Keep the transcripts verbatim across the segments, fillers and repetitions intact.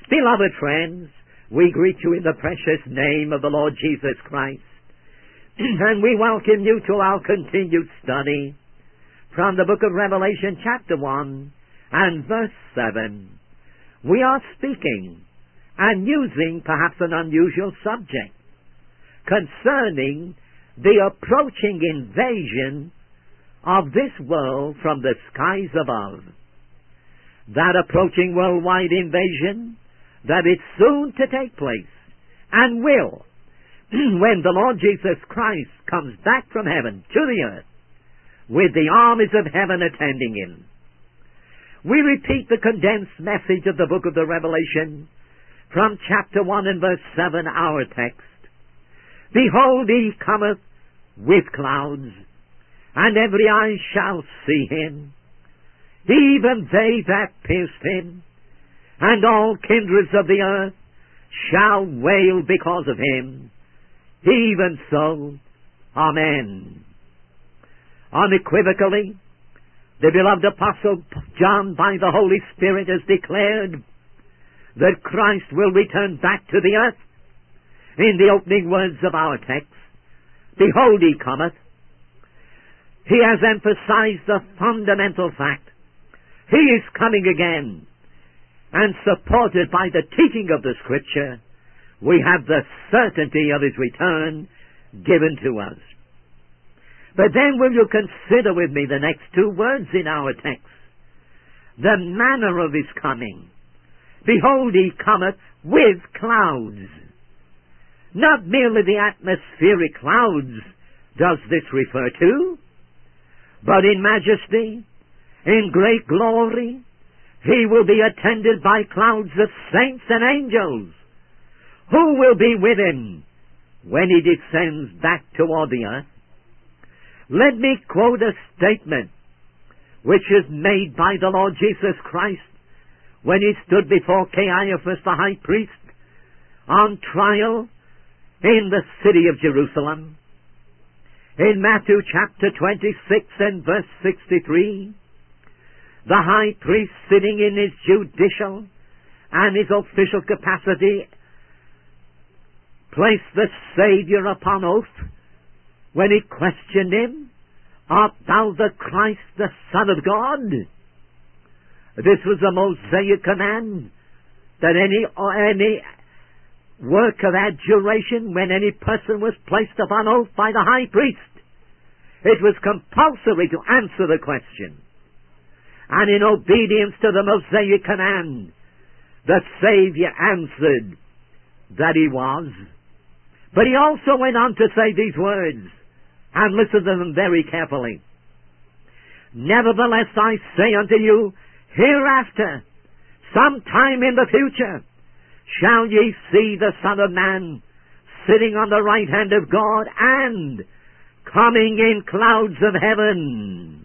Beloved friends, we greet you in the precious name of the Lord Jesus Christ, and we welcome you to our continued study from the book of Revelation chapter one and verse seven. We are speaking and using perhaps an unusual subject concerning the approaching invasion of this world from the skies above. That approaching worldwide invasion that is soon to take place and will when the Lord Jesus Christ comes back from heaven to the earth with the armies of heaven attending him. We repeat the condensed message of the book of the Revelation from chapter one and verse seven, our text. Behold, he cometh with clouds, and every eye shall see him, even they that pierced him, and all kindreds of the earth shall wail because of him. Even so, Amen. Unequivocally, the beloved Apostle John, by the Holy Spirit, has declared that Christ will return back to the earth in the opening words of our text. Behold, he cometh. He has emphasized the fundamental fact. He is coming again. And supported by the teaching of the Scripture, we have the certainty of his return given to us. But then will you consider with me the next two words in our text? The manner of his coming. Behold, he cometh with clouds. Not merely the atmospheric clouds does this refer to, but in majesty, in great glory, he will be attended by clouds of saints and angels, who will be with him when he descends back toward the earth. Let me quote a statement which is made by the Lord Jesus Christ when he stood before Caiaphas the high priest on trial in the city of Jerusalem. In Matthew chapter twenty-six and verse sixty-three, the high priest, sitting in his judicial and his official capacity, placed the Savior upon oath when he questioned him, Art thou the Christ, the Son of God? This was a Mosaic command that any, or any work of adjuration, when any person was placed upon oath by the high priest, it was compulsory to answer the question. And in obedience to the Mosaic command, the Savior answered that he was. But he also went on to say these words, and listen to them very carefully. Nevertheless I say unto you, hereafter, sometime in the future, shall ye see the Son of Man sitting on the right hand of God and coming in clouds of heaven.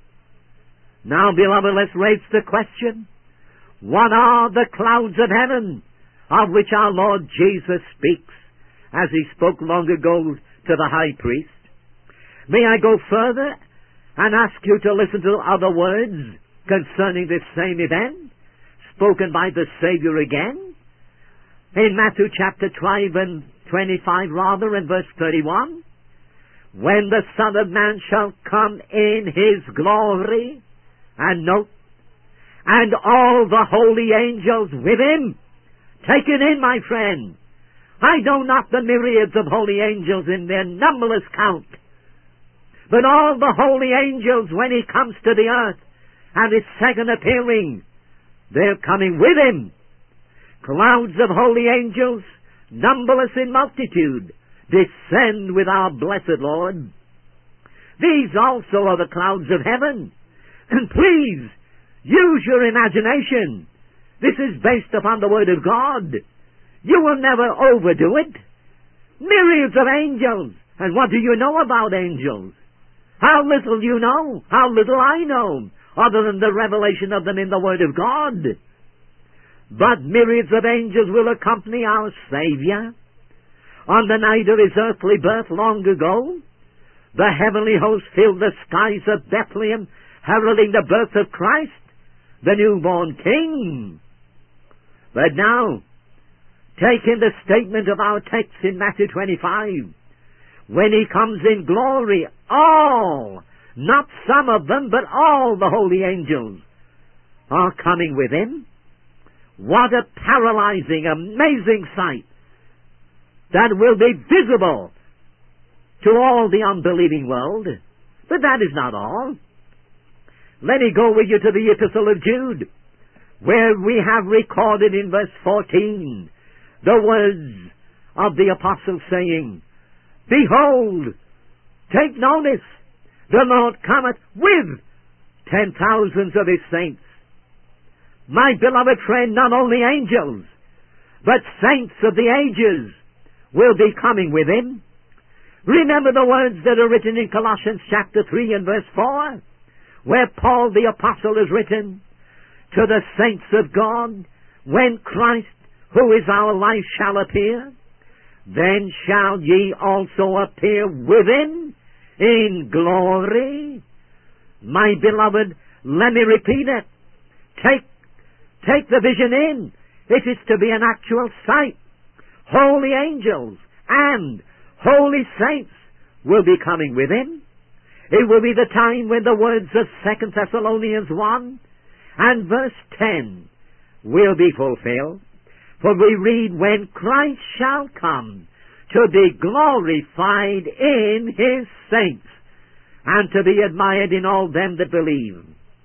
Now, beloved, let's raise the question. What are the clouds of heaven of which our Lord Jesus speaks as he spoke long ago to the high priest? May I go further and ask you to listen to other words concerning this same event, spoken by the Savior again, in Matthew chapter twelve and twenty-five rather, and verse thirty-one, when the Son of Man shall come in his glory, and note, and all the holy angels with him. Take it in, my friend. I know not the myriads of holy angels in their numberless count, but all the holy angels, when he comes to the earth and his second appearing, they're coming with him. Clouds of holy angels, numberless in multitude, descend with our blessed Lord. These also are the clouds of heaven. And please, use your imagination. This is based upon the Word of God. You will never overdo it. Myriads of angels. And what do you know about angels? How little you know. How little I know. Other than the revelation of them in the Word of God. But myriads of angels will accompany our Savior. On the night of his earthly birth long ago, the heavenly host filled the skies of Bethlehem, heralding the birth of Christ, the newborn King. But now, take in the statement of our text in Matthew twenty-five. When he comes in glory, all, not some of them, but all the holy angels are coming with him. What a paralyzing, amazing sight that will be visible to all the unbelieving world. But that is not all. Let me go with you to the Epistle of Jude, where we have recorded in verse fourteen the words of the apostle saying, Behold, take notice, the Lord cometh with ten thousands of his saints. My beloved friend, not only angels, but saints of the ages will be coming with him. Remember the words that are written in Colossians chapter three and verse four, where Paul the apostle has written, To the saints of God, when Christ, who is our life, shall appear, then shall ye also appear with him in glory. My beloved, let me repeat it. Take, take the vision in. It is to be an actual sight. Holy angels and holy saints will be coming with him. It will be the time when the words of Second Thessalonians one and verse ten will be fulfilled. For we read, When Christ shall come to be glorified in his saints, and to be admired in all them that believe.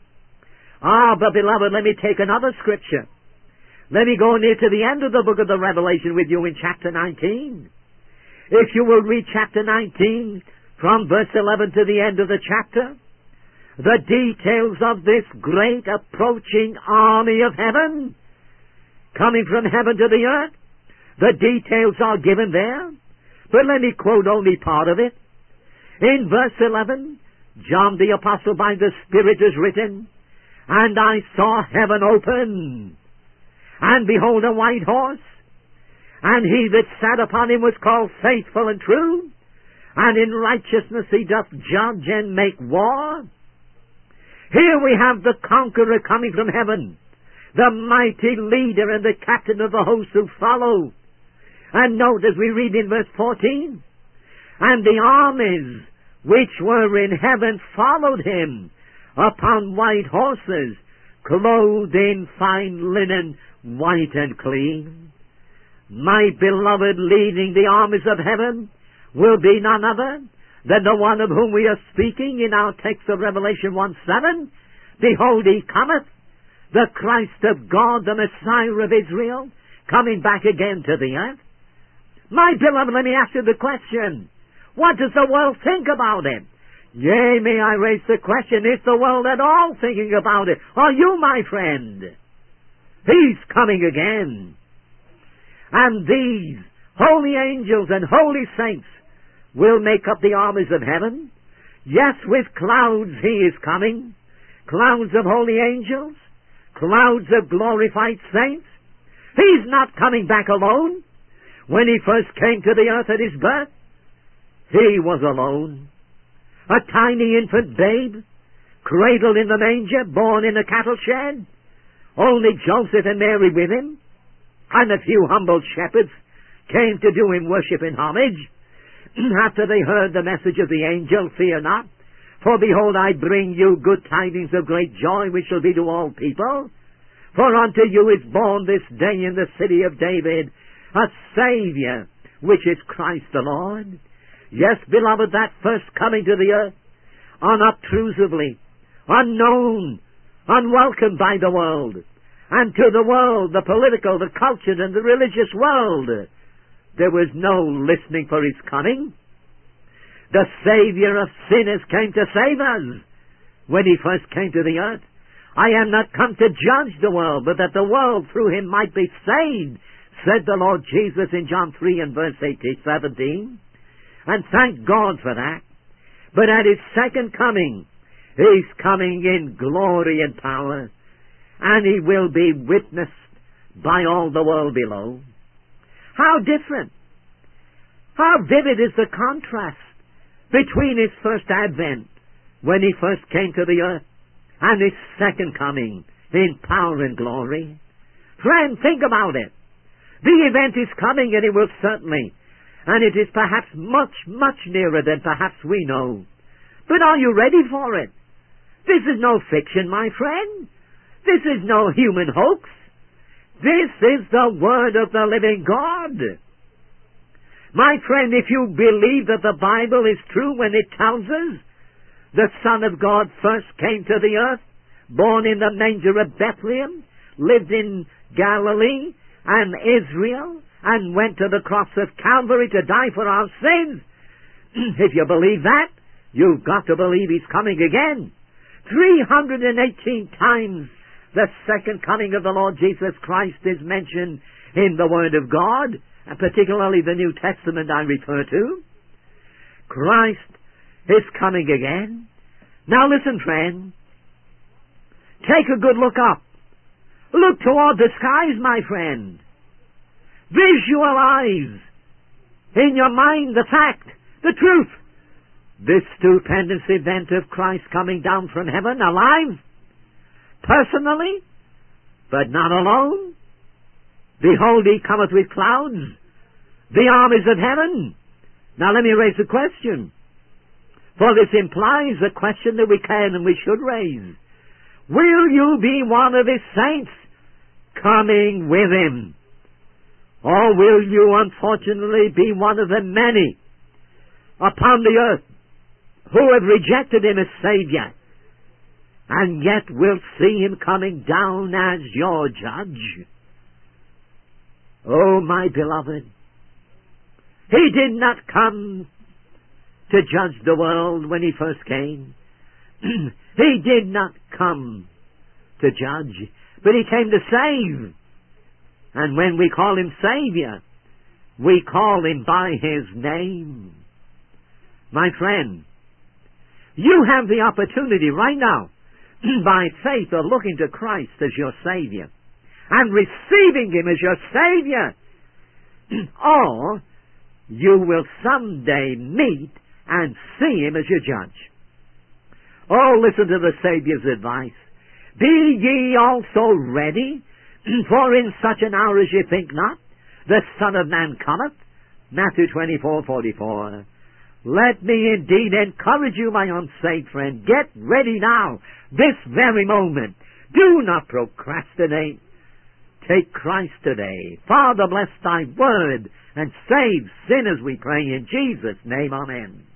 Ah, but beloved, let me take another scripture. Let me go near to the end of the book of the Revelation with you in chapter nineteen. If you will read chapter nineteen from verse eleven to the end of the chapter, the details of this great approaching army of heaven, coming from heaven to the earth, the details are given there. But let me quote only part of it. In verse eleven, John the Apostle by the Spirit is written, And I saw heaven open, and behold a white horse, and he that sat upon him was called Faithful and True, and in righteousness he doth judge and make war. Here we have the conqueror coming from heaven, the mighty leader and the captain of the host who follow. And note as we read in verse fourteen, And the armies which were in heaven followed him upon white horses, clothed in fine linen, white and clean. My beloved, leading the armies of heaven will be none other than the one of whom we are speaking in our text of Revelation one seven. Behold, he cometh, the Christ of God, the Messiah of Israel, coming back again to the earth. My beloved, let me ask you the question. What does the world think about it? Yea, may I raise the question, is the world at all thinking about it? Are you, my friend? He's coming again. And these holy angels and holy saints will make up the armies of heaven. Yes, with clouds he is coming. Clouds of holy angels. Clouds of glorified saints. He's not coming back alone. When he first came to the earth at his birth, he was alone. A tiny infant babe, cradled in the manger, born in a cattle shed. Only Joseph and Mary with him, and a few humble shepherds came to do him worship and homage. After they heard the message of the angel, Fear not, for behold, I bring you good tidings of great joy, which shall be to all people. For unto you is born this day in the city of David a Savior, which is Christ the Lord. Yes, beloved, that first coming to the earth, unobtrusively, unknown, unwelcomed by the world, and to the world, the political, the cultured, and the religious world, there was no listening for his coming. The Savior of sinners came to save us when he first came to the earth. I am not come to judge the world, but that the world through him might be saved, said the Lord Jesus in John three and verse eighteen, seventeen. And thank God for that. But at his second coming, he's coming in glory and power, and he will be witnessed by all the world below. How different, how vivid is the contrast between his first advent, when he first came to the earth, and his second coming in power and glory. Friend, think about it. The event is coming, and it will certainly, and it is perhaps much, much nearer than perhaps we know. But are you ready for it? This is no fiction, my friend. This is no human hoax. This is the Word of the living God. My friend, if you believe that the Bible is true when it tells us the Son of God first came to the earth, born in the manger of Bethlehem, lived in Galilee and Israel, and went to the cross of Calvary to die for our sins, if you believe that, you've got to believe He's coming again. three hundred eighteen times the second coming of the Lord Jesus Christ is mentioned in the Word of God, and particularly the New Testament I refer to. Christ is coming again. Now listen, friend. Take a good look up. Look toward the skies, my friend. Visualize in your mind the fact, the truth. This stupendous event of Christ coming down from heaven alive, personally, but not alone. Behold, He cometh with clouds, the armies of heaven. Now let me raise a question, for this implies a question that we can and we should raise. Will you be one of His saints coming with Him? Or will you unfortunately be one of the many upon the earth who have rejected Him as Savior, and yet will see Him coming down as your judge? Oh, my beloved, He did not come to judge the world when He first came. He did not come to judge, but He came to save. And when we call Him Savior, we call Him by His name. My friend, you have the opportunity right now, by faith, of looking to Christ as your Savior and receiving Him as your Savior. Or you will someday meet and see Him as your judge. Oh, listen to the Savior's advice. Be ye also ready, for in such an hour as ye think not, the Son of Man cometh. Matthew twenty-four forty-four. Let me indeed encourage you, my unsaved friend. Get ready now, this very moment. Do not procrastinate. Take Christ today. Father, bless Thy word and save sinners, we pray in Jesus' name. Amen.